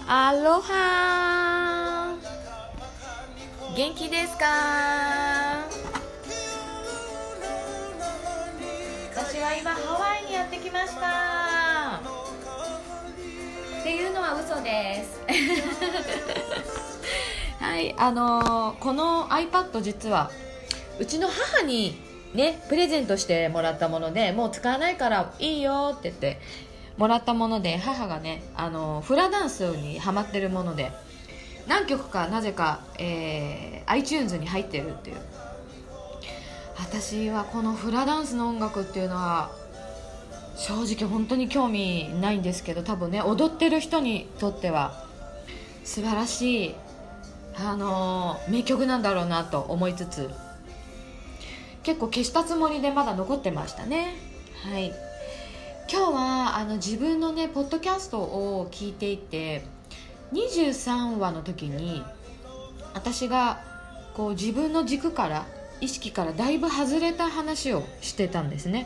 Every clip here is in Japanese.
アロハー、元気ですか？私は今ハワイにやってきましたっていうのは嘘ですはい、この iPad 実はうちの母にねプレゼントしてもらったもので、もう使わないからいいよって言ってもらったもので、母がねフラダンスにハマってるもので何曲かなぜか、iTunes に入ってるっていう。私はこのフラダンスの音楽っていうのは正直本当に興味ないんですけど、多分ね踊ってる人にとっては素晴らしい名曲なんだろうなと思いつつ、結構消したつもりでまだ残ってましたね。はい、今日は自分のねポッドキャストを聞いていて、23話の時に私がこう自分の軸から意識からだいぶ外れた話をしてたんですね。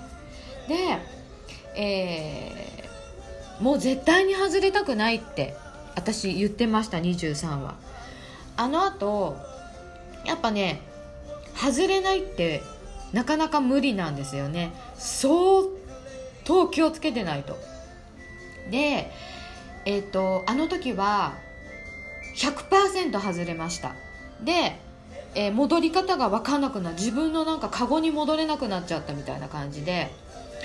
で、もう絶対に外れたくないって私言ってました。23話あの後やっぱね外れないってなかなか無理なんですよね。相当気をつけてないと。であの時は 100% 外れました。で、戻り方が分かんなくなる、自分のなんかカゴに戻れなくなっちゃったみたいな感じで、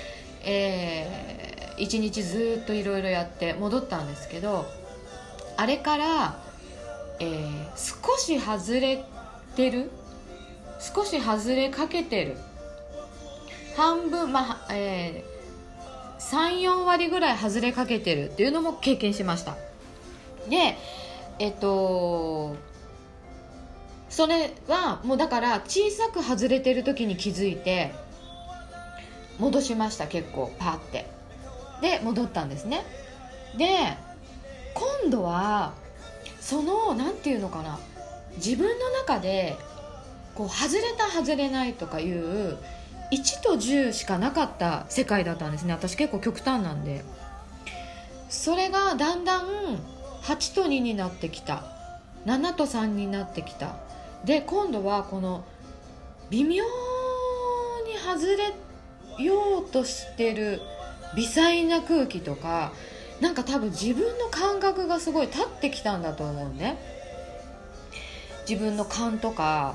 一日ずっといろいろやって戻ったんですけど、あれから、少し外れてる、少し外れかけてる、半分、3,4 割ぐらい外れかけてるっていうのも経験しました。でそれはもうだから小さく外れてる時に気づいて戻しました。結構パーってで戻ったんですね。で今度はそのなんていうのかな、自分の中でこう外れた外れないとかいう1と10しかなかった世界だったんですね。私結構極端なんで、それがだんだん8と2になってきた、7と3になってきた。で今度はこの微妙に外れようとしてる微細な空気とか、なんか多分自分の感覚がすごい立ってきたんだと思うね。自分の勘とか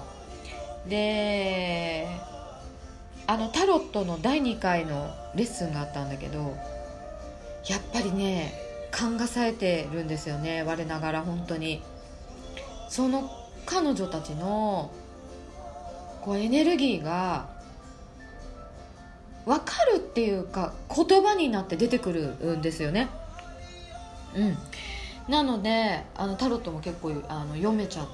でタロットの第2回のレッスンがあったんだけど、やっぱりね勘が冴えてるんですよね。我ながら本当にその彼女たちのこうエネルギーが分かるっていうか言葉になって出てくるんですよね。なのでタロットも結構読めちゃって、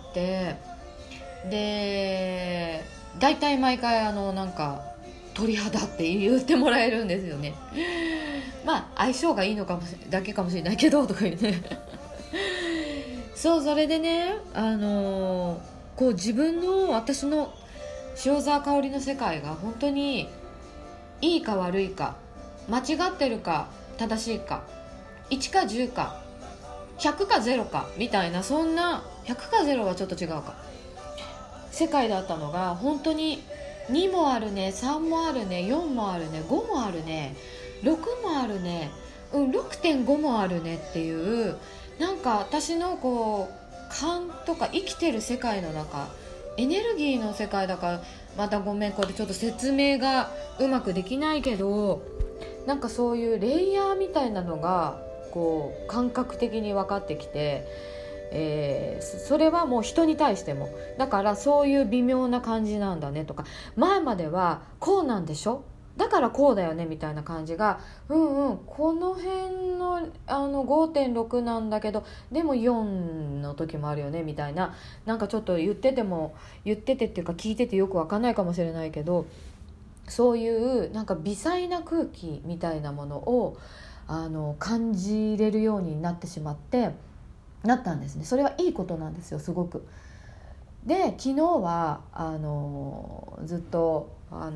でだいたい毎回なんか鳥肌って言ってもらえるんですよね。まあ相性がいいのかもだけかもしれないけどとか言ってそう、それでねこう自分の私の塩沢香織の世界が本当にいいか悪いか、間違ってるか正しいか、1か10か100か0かみたいな、そんな100か0はちょっと違うか世界だったのが、本当に2もあるね、3もあるね、4もあるね、5もあるね、6もあるね、6.5 もあるねっていう、なんか私のこう勘とか生きてる世界の中、エネルギーの世界だから、またごめんこれちょっと説明がうまくできないけど、なんかそういうレイヤーみたいなのがこう感覚的に分かってきて、それはもう人に対してもだから、そういう微妙な感じなんだねとか、前まではこうなんでしょだからこうだよねみたいな感じが、この辺の5.6 なんだけどでも4の時もあるよねみたいな、なんかちょっと言っててっていうか聞いててよく分かんないかもしれないけど、そういうなんか微細な空気みたいなものを感じれるようになってしまってなったんですね。それはいいことなんですよ、すごく。で昨日はずっと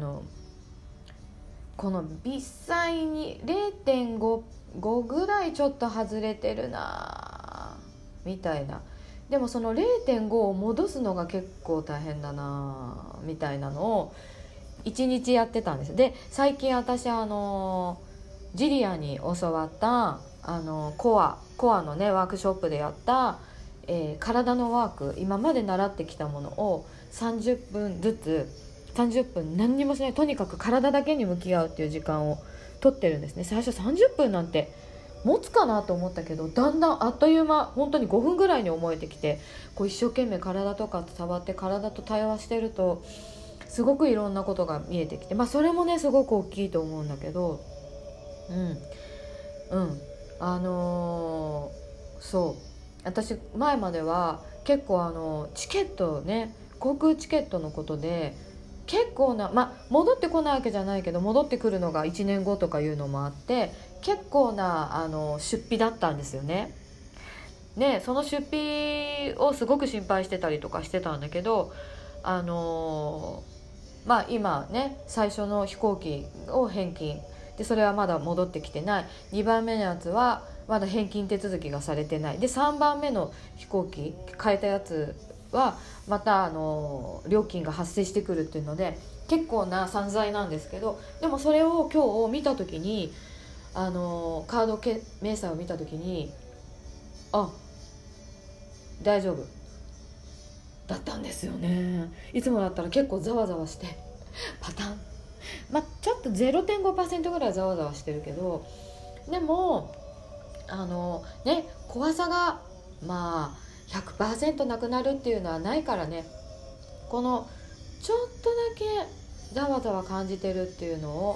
この微細に 0.5 ぐらいちょっと外れてるなみたいな。でもその 0.5 を戻すのが結構大変だなみたいなのを1日やってたんです。で最近私ジリアに教わったコアのねワークショップでやった、体のワーク、今まで習ってきたものを30分ずつ30分何にもしない、とにかく体だけに向き合うっていう時間を取ってるんですね。最初30分なんて持つかなと思ったけど、だんだんあっという間、本当に5分ぐらいに思えてきて、こう一生懸命体とか触って体と対話してるとすごくいろんなことが見えてきて、それもねすごく大きいと思うんだけど、そう私前までは結構チケットね、航空チケットのことで結構な、戻ってこないわけじゃないけど、戻ってくるのが1年後とかいうのもあって、結構な出費だったんですよね。でその出費をすごく心配してたりとかしてたんだけど、今ね最初の飛行機を返金で、それはまだ戻ってきてない。2番目のやつはまだ返金手続きがされてない。で3番目の飛行機変えたやつはまた料金が発生してくるっていうので結構な散財なんですけど、でもそれを今日見た時にカード明細を見た時に大丈夫だったんですよね。いつもだったら結構ざわざわしてパタン、ちょっと 0.5% ぐらいざわざわしてるけど、でも怖さが100% なくなるっていうのはないからね、このちょっとだけざわざわ感じてるっていうのを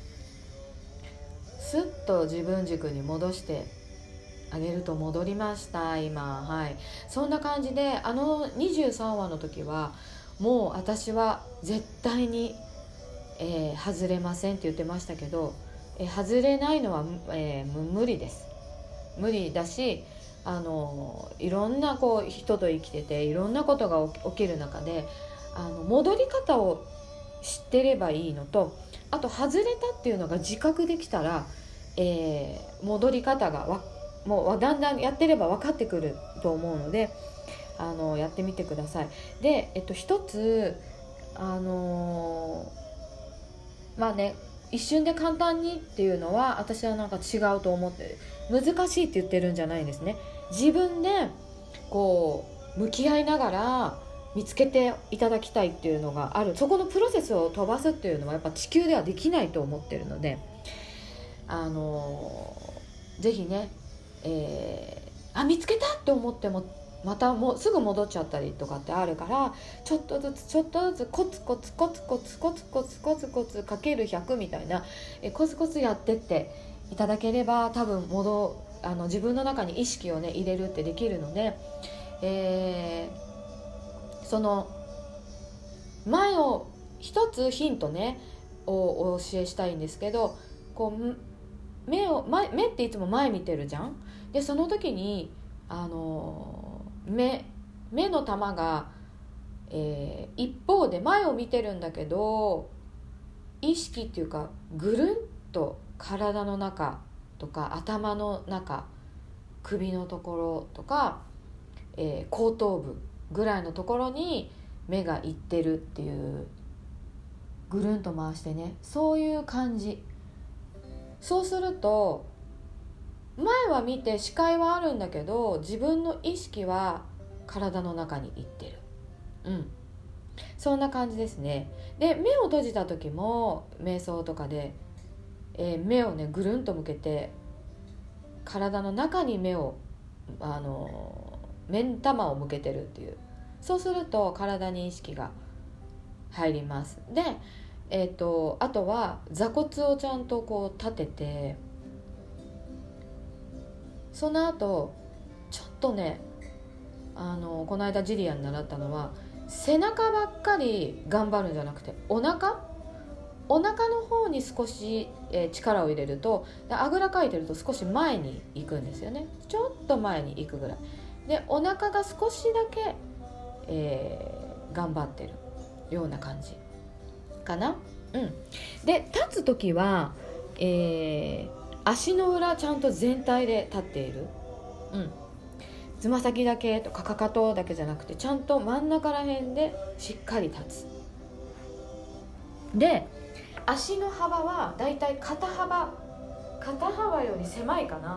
スッと自分軸に戻してあげると戻りました今。そんな感じで23話の時はもう私は絶対に、外れませんって言ってましたけど、外れないのは、無理です。無理だし、いろんな人と生きてていろんなことが起きる中で戻り方を知ってればいいのと、あと外れたっていうのが自覚できたら、戻り方がもうだんだんやってれば分かってくると思うのでやってみてください。で、一つ一瞬で簡単にっていうのは私はなんか違うと思って、難しいって言ってるんじゃないんですね。自分で向き合いながら見つけていただきたいっていうのがある。そこのプロセスを飛ばすっていうのはやっぱ地球ではできないと思ってるので、ぜひね、見つけたって思ってもまたもうすぐ戻っちゃったりとかってあるから、ちょっとずつコツコツかける100みたいなコツコツやってっていただければ、多分自分の中に意識をね入れるってできるので、その前を一つヒントねをお教えしたいんですけど、目っていつも前見てるじゃん。でその時に目の玉が、一方で前を見てるんだけど、意識っていうかぐるんと体の中とか頭の中、首のところとか、後頭部ぐらいのところに目がいってるっていう、ぐるんと回してね、そういう感じ。そうすると前は見て視界はあるんだけど自分の意識は体の中にいってる。そんな感じですね。で目を閉じた時も瞑想とかで、目をねぐるんと向けて体の中に目玉を向けてるっていう、そうすると体に意識が入ります。であとは座骨をちゃんと立てて、その後ちょっとねこの間ジリアンに習ったのは、背中ばっかり頑張るんじゃなくてお腹の方に少し、力を入れると、あぐらかいてると少し前に行くんですよね。ちょっと前に行くぐらいでお腹が少しだけ、頑張ってるような感じかな。で立つ時は、足の裏ちゃんと全体で立っている。 つま先だけとかかかとだけじゃなくて、ちゃんと真ん中ら辺でしっかり立つ。で足の幅はだいたい肩幅より狭いかな。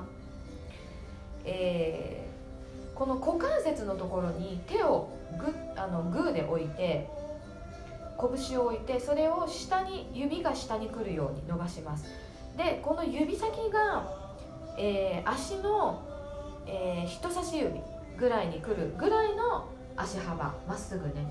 この股関節のところに手をグーで置いて、拳を置いて、それを指が下に来るように伸ばします。でこの指先が、足の、人差し指ぐらいに来るぐらいの足幅、まっすぐね。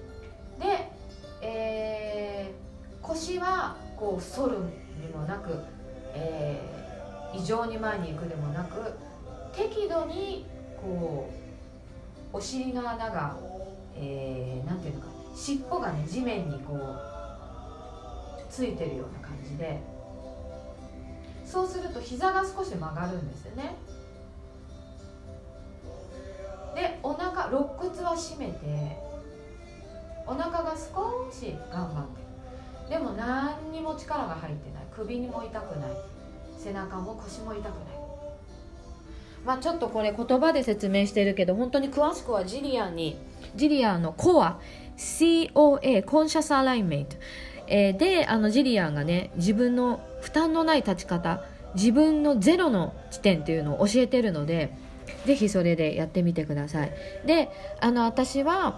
で、腰はこう反るにもなく、異常に前に行くでもなく、適度にこうお尻の穴が、なんていうのか、尻尾がね地面にこうついてるような感じで、そうすると膝が少し曲がるんですよね。でお腹、肋骨は締めて、お腹が少し頑張ってる。でも何にも力が入ってない。首にも痛くない、背中も腰も痛くない。まあちょっとこれ言葉で説明してるけど、本当に詳しくはジリアンのコア COA コンシャスアライメント、でジリアンがね、自分の負担のない立ち方、自分のゼロの地点っていうのを教えてるので、ぜひそれでやってみてください。で私は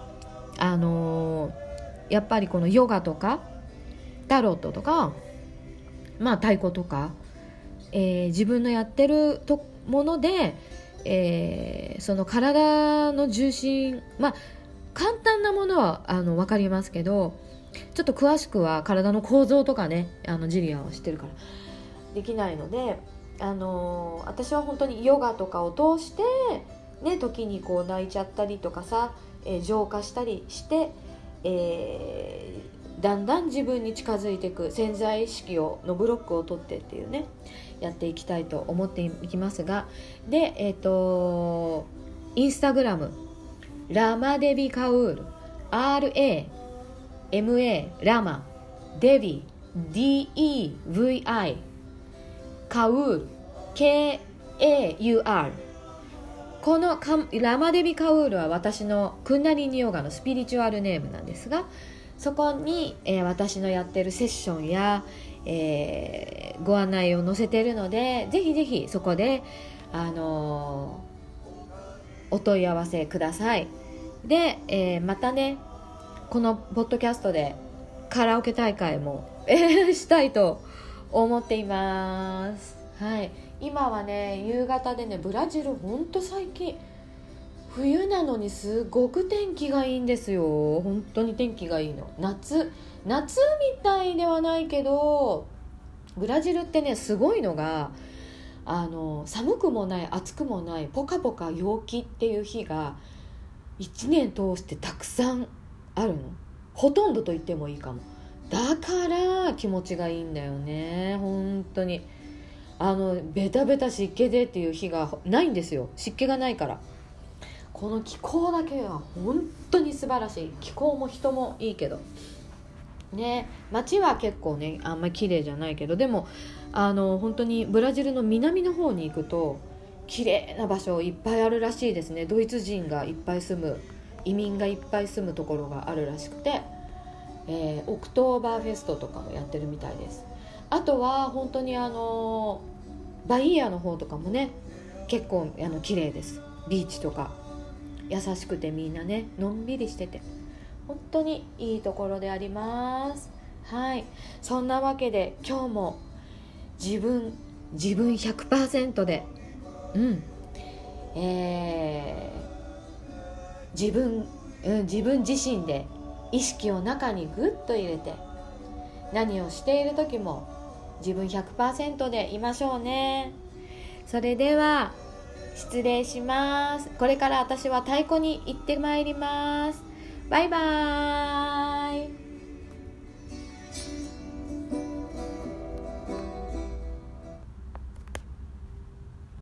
やっぱりこのヨガとかタロットとか、まあ太鼓とか、自分のやってるもので、その体の重心、まあ簡単なものは分かりますけど、ちょっと詳しくは体の構造とかね、ジリアンは知ってるからできないので、私は本当にヨガとかを通して、ね、時にこう泣いちゃったりとかさ、浄化したりして、だんだん自分に近づいていく、潜在意識のブロックを取ってっていうね、やっていきたいと思っていきますが、でインスタグラムラマデビカウール RAMA ラマデビ DEVI カウール KAUR、 このラマデビカウールは私のクンダリニヨガのスピリチュアルネームなんですが、そこに、私のやってるセッションや、ご案内を載せているので、ぜひぜひそこで、お問い合わせください。で、またね、このポッドキャストでカラオケ大会もしたいと思っています。はい、今はね夕方でね、ブラジルほんと最近冬なのにすごく天気がいいんですよ。本当に天気がいいの。夏みたいではないけど、ブラジルってねすごいのが、寒くもない暑くもないポカポカ陽気っていう日が1年通してたくさんあるの。ほとんどと言ってもいいかも。だから気持ちがいいんだよね。本当にベタベタ湿気でっていう日がないんですよ。湿気がないから。この気候だけは本当に素晴らしい。気候も人もいいけどね、街は結構ねあんまり綺麗じゃないけど、でも本当にブラジルの南の方に行くと綺麗な場所いっぱいあるらしいですね。ドイツ人がいっぱい住む、移民がいっぱい住むところがあるらしくて、オクトーバーフェストとかもやってるみたいです。あとは本当にバイヤーの方とかもね結構綺麗です。ビーチとか優しくて、みんなねのんびりしてて本当にいいところであります。はい、そんなわけで今日も自分 100% で、自分自身で意識を中にグッと入れて、何をしている時も自分 100% でいましょうね。それでは失礼します。これから私は太鼓に行ってまいります。バイバーイ。